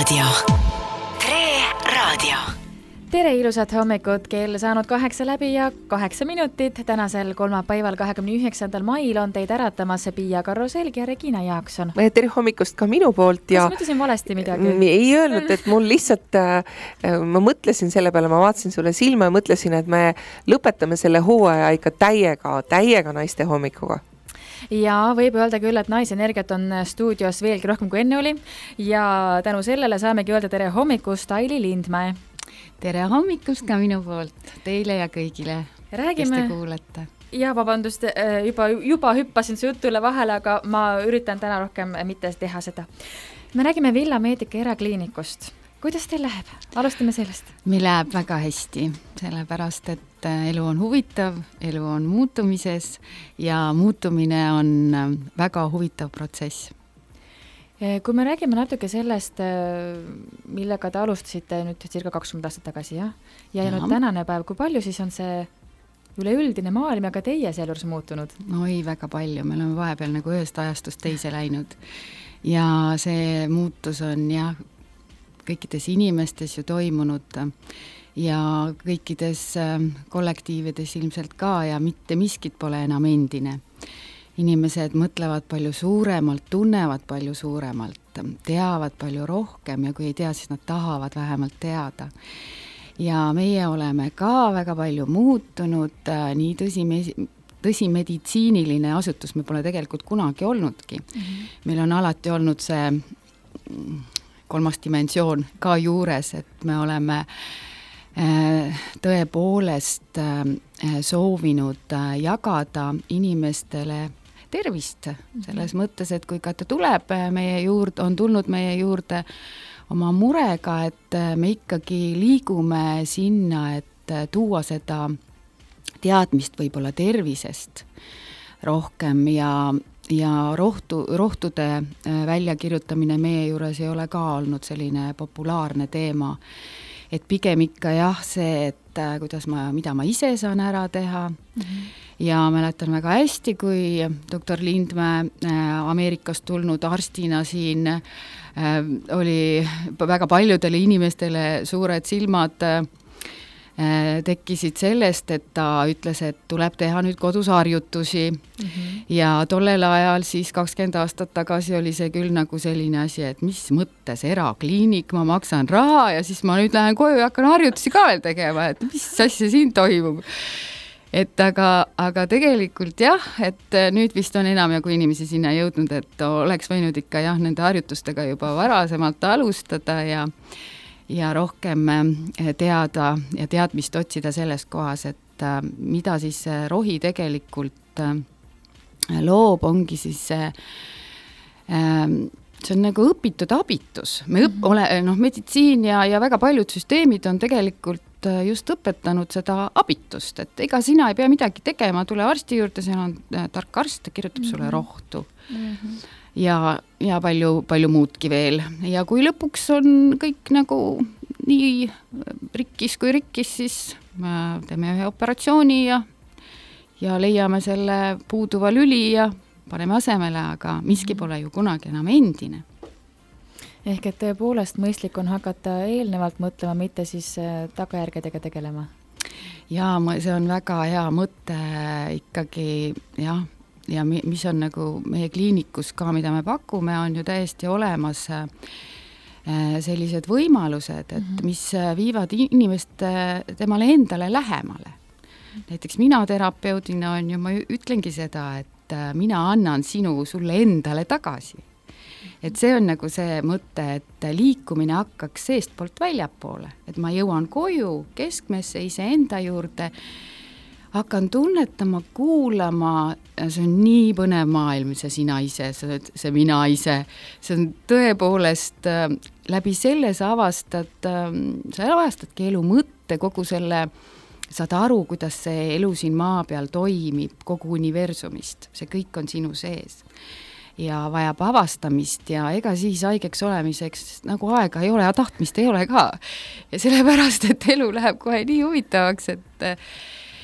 Raadio. Tere ilusat hommikut, kell saanud 8 läbi ja 8 minutit. Tänasel kolmapäeval 29. mail on teid äratamas Piia Karuselg ja Regina Jaakson. Tere hommikust ka minu poolt. Kas ma ütlesin valesti midagi? Ei öelnud, et mul lihtsalt, ma mõtlesin selle peale, ma vaatasin sulle silma ja mõtlesin, et me lõpetame selle hooaja ikka täiega naiste hommikuga. Ja võib öelda küll, et naisenergiat on stuudios veelgi rohkem kui enne oli ja tänu sellele saamegi öelda tere hommikust Aili Lindmäe. Tere hommikust ka minu poolt teile ja kõigile, kes te kuulete. Ja vabandust, juba hüppasin su jutule vahele, aga ma üritan täna rohkem mitte teha seda. Me räägime Villa Medica erakliinikust. Kuidas teil läheb? Alustame sellest. Meil läheb väga hästi, sellepärast, et elu on huvitav, elu on muutumises ja muutumine on väga huvitav protsess. Kui me räägime natuke sellest, millega te alustasite nüüd circa 20 aastat tagasi, ja nüüd tänane päev, kui palju siis on see üleüldine maailm ja ka teie sealjuures muutunud? Oi, väga palju. Me oleme vahepeal nagu ühest ajastust teise läinud ja see muutus on kõikides inimestes ju toimunud ja kõikides kollektiivides ilmselt ka ja mitte miskit pole enam endine. Inimesed mõtlevad palju suuremalt, tunnevad palju suuremalt, teavad palju rohkem ja kui ei tea, siis nad tahavad vähemalt teada. Ja meie oleme ka väga palju muutunud, nii tõsi meditsiiniline asutus me pole tegelikult kunagi olnudki. Meil on alati olnud see kolmas dimensioon ka juures, et me oleme tõepoolest soovinud jagada inimestele tervist. Selles mõttes, et kui ka ta tuleb meie juurde, on tulnud meie juurde oma murega, et me ikkagi liigume sinna, et tuua seda teadmist võib-olla tervisest rohkem ja rohtude väljakirjutamine meie juures ei ole ka olnud selline populaarne teema. Et pigem ikka see, et mida ma ise saan ära teha. Ja mäletan väga hästi, kui doktor Lindmäe Ameerikast tulnud arstina siin oli väga paljudele inimestele suured silmad tekkisid sellest, et ta ütles, et tuleb teha nüüd kodus harjutusi ja tollel ajal siis 20 aastat tagasi oli see küll nagu selline asi, et mis mõttes erakliinik, ma maksan raha ja siis ma nüüd lähen koju ja hakkan harjutusi ka veel tegema, et mis asja siin toimub. Et aga tegelikult et nüüd vist on enam kui inimesi sinna jõudnud, et oleks võinud ikka nende harjutustega juba varasemalt alustada ja rohkem teada ja teadmist otsida selles kohas, et mida siis rohi tegelikult loob, ongi siis see on nagu õpitud abitus. Meditsiin ja väga paljud süsteemid on tegelikult just õpetanud seda abitust, et ega sina ei pea midagi tegema, tule arsti juurde, seal on tark arst, kirjutab sulle rohtu. Ja palju muudki veel. Ja kui lõpuks on kõik nagu nii rikkis kui rikkis, siis teeme ühe operatsiooni ja leiame selle puuduva lüli ja paneme asemele, aga miski pole ju kunagi enam endine. Ehk et tõepoolest mõistlik on hakata eelnevalt mõtlema, mitte siis tagajärgedega tegelema? Ja see on väga hea mõte ikkagi, ja mis on nagu meie kliinikus ka, mida me pakume, on ju täiesti olemas sellised võimalused, et mis viivad inimest temale endale lähemale. Näiteks mina terapeudina ma ütlengi seda, et mina annan sulle endale tagasi. Et see on nagu see mõte, et liikumine hakkaks seestpoolt väljapoole, et ma jõuan koju keskmesse iseenda juurde, hakkan tunnetama, kuulama, see on nii põnev maailm, see sina ise, see mina ise, see on tõepoolest läbi selle sa avastadki elu mõtte, kogu selle, saad aru, kuidas see elu siin maa peal toimib, kogu universumist, see kõik on sinu sees. Ja vajab avastamist ja ega siis haigeks olemiseks nagu aega ei ole ja tahtmist ei ole ka. Ja sellepärast, et elu läheb kohe nii huvitavaks,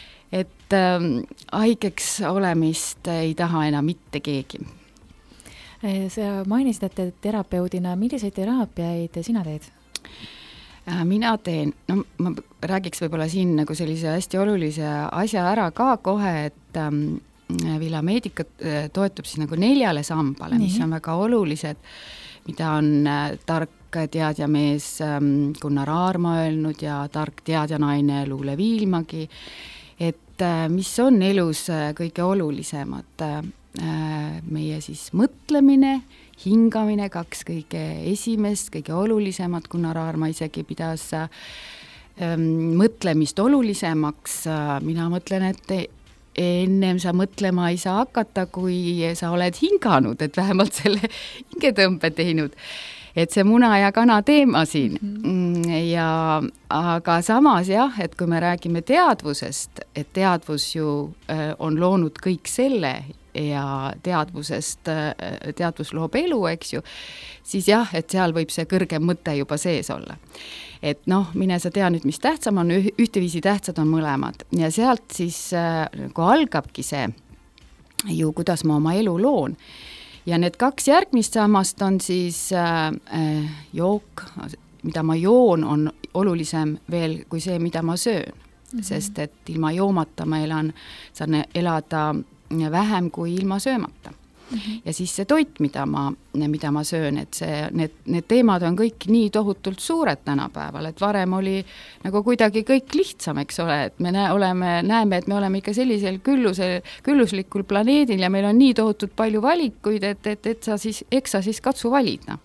et haigeks olemist ei taha enam mitte keegi. Sa mainisid, et terapeudina, milliseid teraapiaid sina teed? Mina teen, no ma räägiks võib-olla siin nagu sellise hästi olulise asja ära ka kohe, et Villa Medica toetub siis nagu 4 sambale, mis on väga olulised, mida on tark teadjamees Gunnar Aarma öelnud ja tark teadjanaine Luule Viilmagi, et mis on elus kõige olulisemad. Meie siis mõtlemine, hingamine, 2 kõige esimest, kõige olulisemad, Gunnar Aarma isegi pidas mõtlemist olulisemaks. Mina mõtlen, et ennem sa mõtlema ei saa hakata, kui sa oled hinganud, et vähemalt selle hingetõmbe teinud. Et see muna ja kana teema siin. Ja, aga samas jah, et kui me räägime teadvusest, et teadvus ju on loonud kõik selle ja teadvus loob elu, eks ju, siis jah, et seal võib see kõrgem mõte juba sees olla. Et noh, mine sa tea nüüd, mis tähtsam on, ühteviisi tähtsad on mõlemad. Ja sealt siis nagu algabki see ju, kuidas ma oma elu loon. Ja need 2 järgmist sammast on siis jook, mida ma joon, on olulisem veel kui see, mida ma söön. Sest et ilma joomata ma saan elada vähem kui ilma söömata. Ja siis see toit, mida ma söön, et need teemad on kõik nii tohutult suured tänapäeval, et varem oli nagu kuidagi kõik lihtsam, eks ole, et me näeme, et me oleme ikka sellisel külluslikul planeedil ja meil on nii tohutult palju valikuid, et sa siis katsu valida.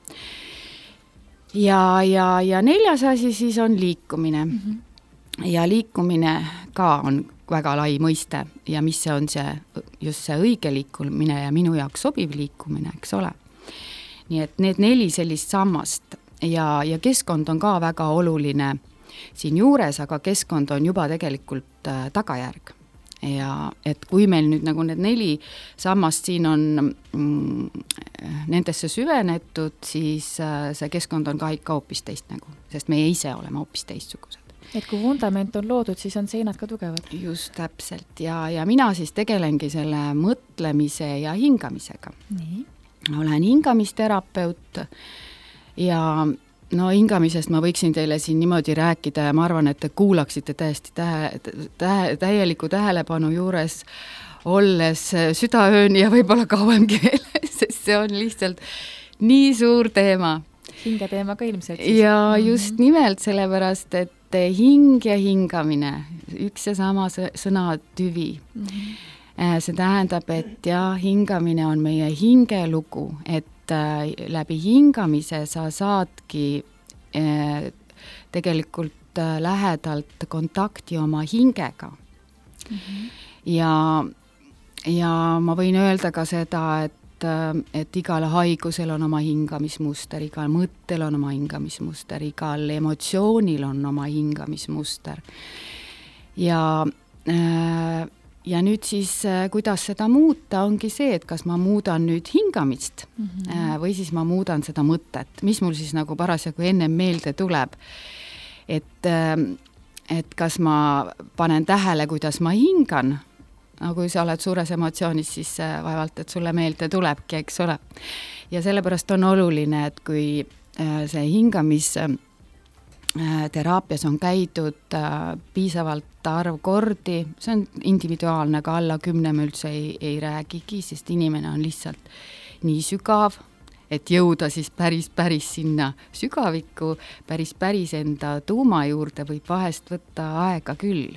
Ja 4. asi siis on liikumine. Ja liikumine ka on väga lai mõiste ja mis see on just see õige liikumine ja minu jaoks sobiv liikumine, eks ole. Nii et need 4 sellist sammast ja keskkond on ka väga oluline siin juures, aga keskkond on juba tegelikult tagajärg. Ja et kui meil nüüd nagu need 4 sammast siin on nendesse süvenetud, siis see keskkond on ka ikka hoopis teist nägu, sest meie ise oleme hoopis teistsugused. Et kui fundament on loodud, siis on seinad ka tugevad. Just täpselt ja mina siis tegelengi selle mõtlemise ja hingamisega. Nii. Olen hingamisterapeut ja no hingamisest ma võiksin teile siin niimoodi rääkida ja ma arvan, et te kuulaksite täiesti täieliku tähelepanu juures olles südaööni ja võib-olla kauemgi veel, sest see on lihtsalt nii suur teema. Hingeteema ka ilmselt. Ja just nimelt sellepärast, et hing ja hingamine, üks ja sama sõna tüvi. See tähendab, et hingamine on meie hingelugu, et läbi hingamise sa saadki tegelikult lähedalt kontakti oma hingega. Ja ma võin öelda ka seda, et igal haigusel on oma hingamismuster, igal mõttel on oma hingamismuster, igal emotsioonil on oma hingamismuster. Ja nüüd siis, kuidas seda muuta, ongi see, et kas ma muudan nüüd hingamist või siis ma muudan seda mõtet, mis mul siis nagu parasjagu ennem meelde tuleb. Et kas ma panen tähele, kuidas ma hingan, kui sa oled suures emotsioonis, siis vaevalt, et sulle meelde tulebki, eks ole. Ja sellepärast on oluline, et kui see hingamisteraapias on käidud piisavalt arv kordi, see on individuaalne, aga alla 10 me üldse ei räägigi, sest inimene on lihtsalt nii sügav, et jõuda siis päris sinna sügavikku, päris enda tuuma juurde võib vahest võtta aega küll.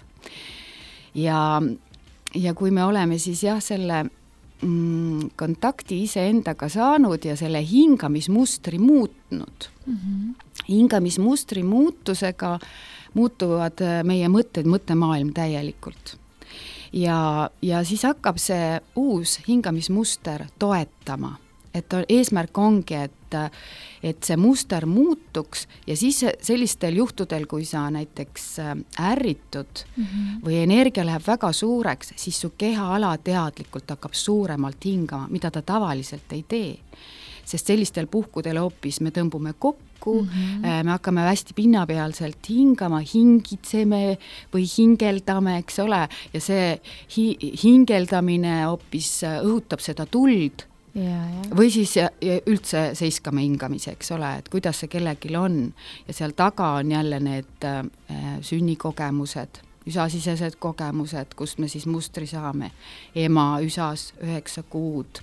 Ja kui me oleme siis selle kontakti iseendaga saanud ja selle hingamismustri muutnud, hingamismustri muutusega muutuvad meie mõttemaailm täielikult. Ja siis hakkab see uus hingamismuster toetama, et eesmärk ongi, et see muster muutuks ja siis sellistel juhtudel, kui sa näiteks ärritud või energia läheb väga suureks, siis su keha alateadlikult hakkab suuremalt hingama, mida ta tavaliselt ei tee. Sest sellistel puhkudel hoopis me tõmbume kokku, me hakkame hästi pinnapealselt hingama, hingitseme või hingeldame, eks ole, ja see hingeldamine hoopis õhutab seda tuld või siis ja üldse seiskame hingamise, eks ole, et kuidas see kellelgi on ja seal taga on jälle need sünnikogemused, üsasisesed kogemused, kust me siis mustri saame. Ema üsas 9 kuud,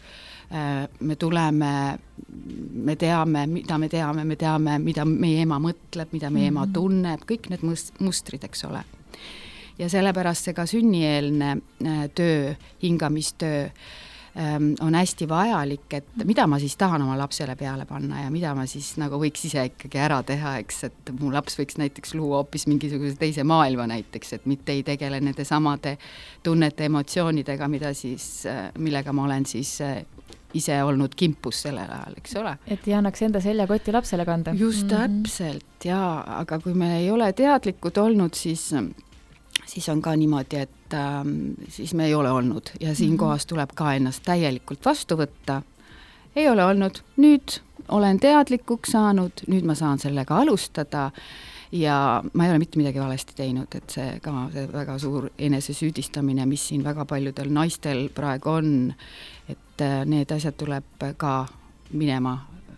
me tuleme, me teame, mida meie ema mõtleb, mida meie ema tunneb, kõik need mustrid, eks ole. Ja sellepärast see ka sünnieelne töö, hingamistöö on hästi vajalik, et mida ma siis tahan oma lapsele peale panna ja mida ma siis nagu võiks ise ikkagi ära teha, eks, et mu laps võiks näiteks luua hoopis mingisuguse teise maailma näiteks, et mitte ei tegele nende samade tunnete, emotsioonidega, millega ma olen siis ise olnud kimpus sellel ajal, eks ole. Et ei annaks enda seljakoti lapsele kanda. Just täpselt, jaa, aga kui me ei ole teadlikud olnud, siis on ka niimoodi, et siis me ei ole olnud ja siinkohas tuleb ka ennast täielikult vastu võtta. Ei ole olnud, nüüd olen teadlikuks saanud, nüüd ma saan sellega alustada ja ma ei ole mitte midagi valesti teinud, et see väga suur enesesüüdistamine, mis siin väga paljudel naistel praegu on, et need asjad tuleb ka minema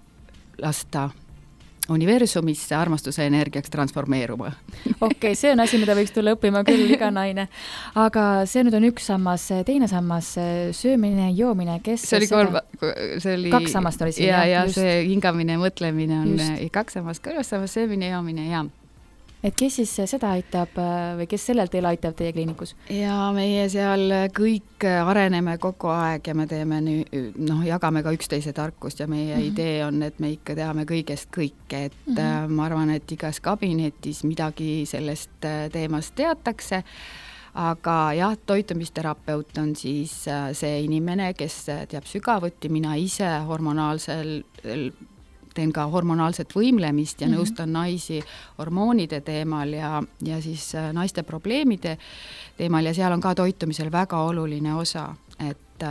lasta universumisse armastuse energiaks transformeeruma. Okei, see on asi, mida võiks tulla õppima küll iga naine. Aga see nüüd on üks sammas, teine sammas, söömine, joomine, kes see oli 2 sammast oli siin. Ja see hingamine, mõtlemine on just 2 sammast, 3 sammast, söömine, joomine, jaa. Et kes siis seda aitab või kes sellel teil aitab teie kliinikus? Ja meie seal kõik areneme kogu aeg ja me teeme jagame ka üksteise tarkust ja meie idee on, et me ikka teame kõigest kõike, et ma arvan, et igas kabinetis midagi sellest teemast teatakse, aga jah, toitumisterapeut on siis see inimene, kes teab sügavuti, mina ise teen ka hormonaalset võimlemist ja nõustan naisi hormoonide teemal ja siis naiste probleemide teemal ja seal on ka toitumisel väga oluline osa, et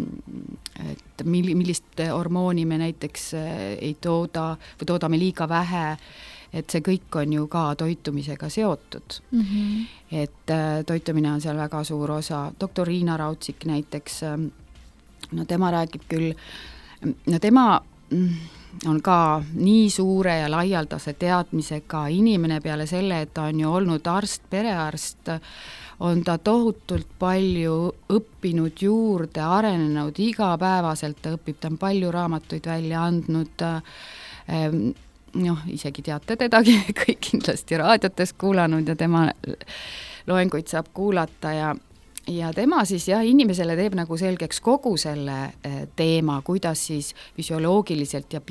millist hormooni me näiteks ei tooda või toodame liiga vähe, et see kõik on ju ka toitumisega seotud. Et toitumine on seal väga suur osa. Doktor Riina Raudsik näiteks, tema räägib küll, tema on ka nii suure ja laialdase teadmisega inimene peale selle, et ta on ju olnud arst, perearst, on ta tohutult palju õppinud juurde, arenenud igapäevaselt, ta õpib, ta on palju raamatuid välja andnud, isegi teate tedagi, kõik kindlasti raadiotes kuulanud ja tema loenguid saab kuulata ja tema siis inimesele teeb nagu selgeks kogu selle teema, kuidas siis füsioloogiliselt ja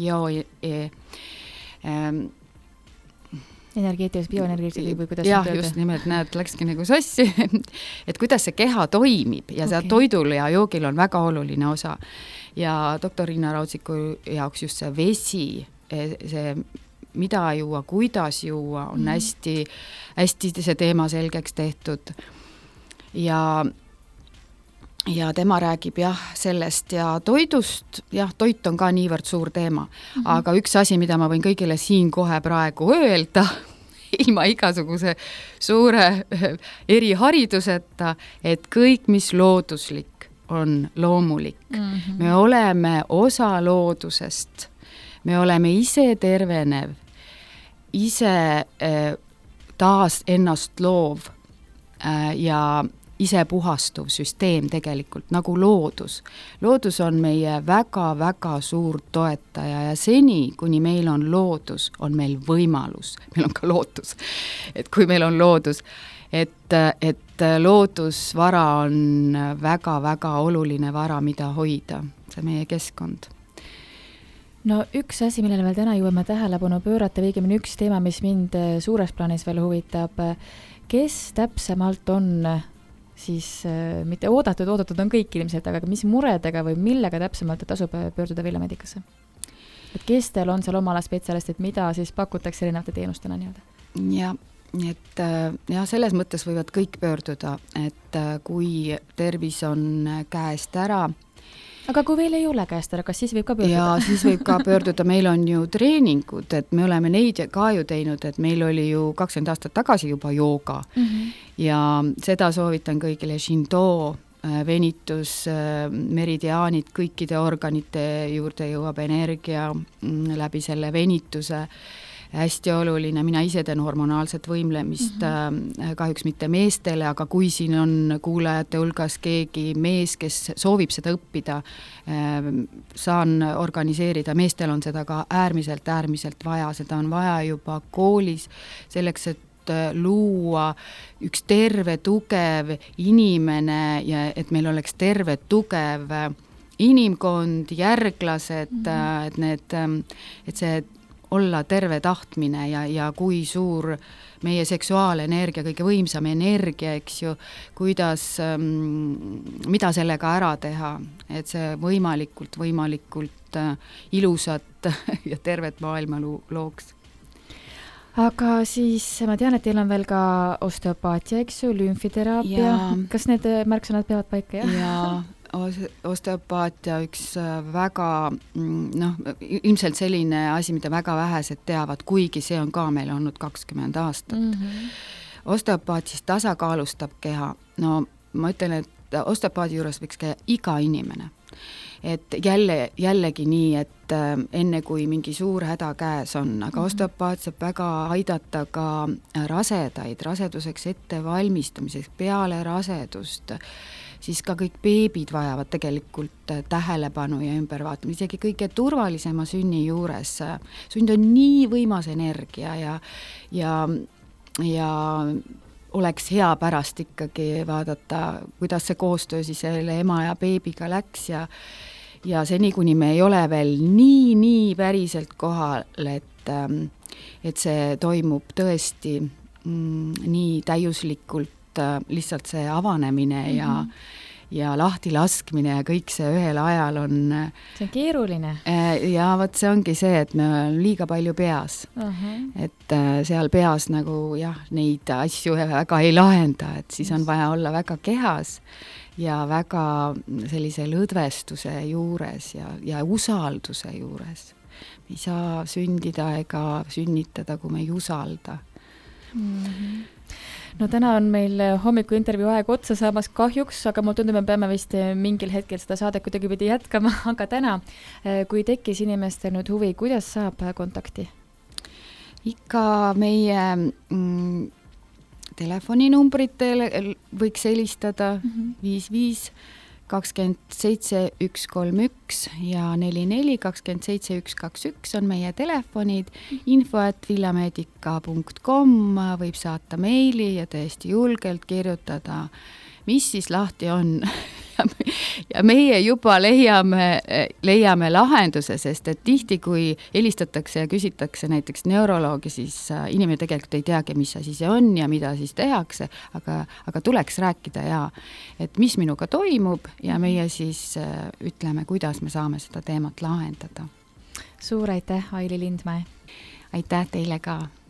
energeetiliselt, bioenergeetiliselt või kuidas jah, just nimelt, läkski nagu sassi, et kuidas see keha toimib ja see toidul ja joogil on väga oluline osa. Ja doktor Riina Raudziku jaoks just see vesi, see mida juua, kuidas juua, on hästi see teema selgeks tehtud. Ja tema räägib sellest ja toidust, toit on ka niivõrd suur teema, aga üks asi, mida ma võin kõigile siin kohe praegu öelda, ilma igasuguse suure erihariduseta, et kõik, mis looduslik, on loomulik. Me oleme osa loodusest, me oleme ise tervenev, ise taas ennast loov ja ise puhastuv süsteem tegelikult, nagu loodus. Loodus on meie väga-väga suur toetaja ja seni, kuni meil on loodus, on meil võimalus, meil on ka lootus, et kui meil on loodus, et loodusvara on väga-väga oluline vara, mida hoida, see meie keskkond. No üks asi, millele veel täna jõuame tähelepanu pöörata, õigemini üks teema, mis mind suures plaanis veel huvitab, kes täpsemalt on siis mitte oodatud on kõik ilmselt, aga mis muredega või millega täpsemalt tasub pöörduda Villa Medica'sse? Et kes teil on seal omala spetsialist, et mida siis pakutakse erinevate teenustena nii-öelda? Ja, et selles mõttes võivad kõik pöörduda, et kui tervis on käest ära. Aga kui veel ei ole käest ära, kas siis võib ka pöörduda? Ja siis võib ka pöörduda, meil on ju treeningud, et me oleme neid ka ju teinud, et meil oli ju 20 aastat tagasi juba jooga ja seda soovitan kõigile Shindo venitus, meridiaanid, kõikide organite juurde jõuab energia läbi selle venituse. Hästi oluline, mina ise teen hormonaalset võimlemist, kahjuks mitte meestele, aga kui siin on kuulajate hulgas keegi mees, kes soovib seda õppida, saan organiseerida, meestel on seda ka äärmiselt vaja, seda on vaja juba koolis, selleks, et luua üks terve, tugev inimene ja et meil oleks terve, tugev inimkond, järglased, et see olla terve tahtmine ja kui suur meie seksuaalenergia, kõige võimsam energia, eks ju, kuidas, mida sellega ära teha, et see võimalikult ilusat ja tervet maailma looks. Aga siis ma tean, et teil on veel ka osteopaatia, eks ju, lümfiteraapia. Kas need märksõnad peavad paika? Jaa, osteopaatia üks väga, ilmselt selline asi, mida väga vähesed teavad, kuigi see on ka meil olnud 20 aastat. Osteopaat siis tasakaalustab keha. No ma ütlen, et osteopaadi juures võiks käia iga inimene. Et jällegi nii, et enne kui mingi suur häda käes on, aga osteopaat saab väga aidata ka rasedaid, raseduseks ettevalmistumiseks, peale rasedust, siis ka kõik beebid vajavad tegelikult tähelepanu ja ümbervaatamist, isegi kõige turvalisema sünni juures. Sünd on nii võimas energia ja oleks hea pärast ikkagi vaadata, kuidas see koostöö siis selle ema ja beebiga läks ja seni, kuni me ei ole veel nii päriselt kohal, et see toimub tõesti nii täiuslikult, lihtsalt see avanemine ja lahti laskmine ja kõik see ühel ajal on... See on keeruline. Ja võt see ongi see, et me oleme liiga palju peas. Et seal peas nagu neid asju väga ei lahenda, et siis on vaja olla väga kehas ja väga sellise lõdvestuse juures ja usalduse juures. Me ei saa sündida ega sünnitada, kui me ei usalda. No täna on meil hommiku intervjuu aeg otsa saamas kahjuks, aga mul tundub, me peame vist mingil hetkel seda saadet kuidagi pidi jätkama, aga täna, kui tekkis inimestel nüüd huvi, kuidas saab kontakti? Ikka meie telefoninumbritele võiks helistada 55 27 131 ja 44 27 121 on meie telefonid, info@villameedica.com, võib saata meili ja tõesti julgelt kirjutada, mis siis lahti on. Ja meie juba leiame lahenduse, sest et tihti, kui helistatakse ja küsitakse näiteks neuroloogi, siis inimene tegelikult ei teagi, mis asi see on ja mida siis tehakse, aga tuleks rääkida et mis minuga toimub ja meie siis ütleme, kuidas me saame seda teemat lahendada. Suur aitäh, Aili Lindmäe! Aitäh teile ka!